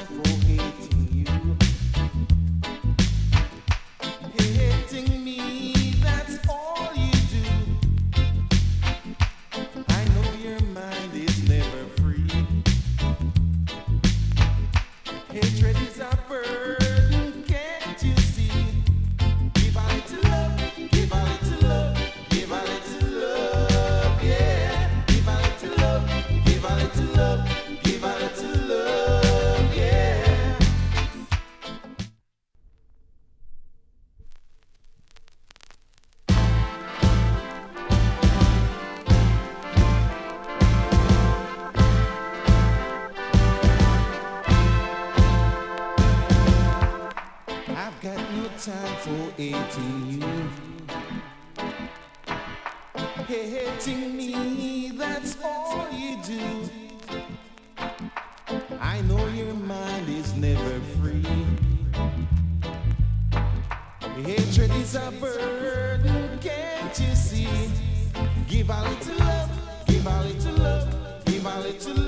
time for hating you. Hating me, that's all you do. I know your mind is never free. Hatred is a burden, can't you see? Give a little love, give a little love, give a little love, yeah. Give a little love, give a little love, give a little love, yeah. I've got no time for hating you. Hating me, that's all you do. I know your mind is never free. Hatred is a burden, can't you see? Give a little love, give a little love, give a little love.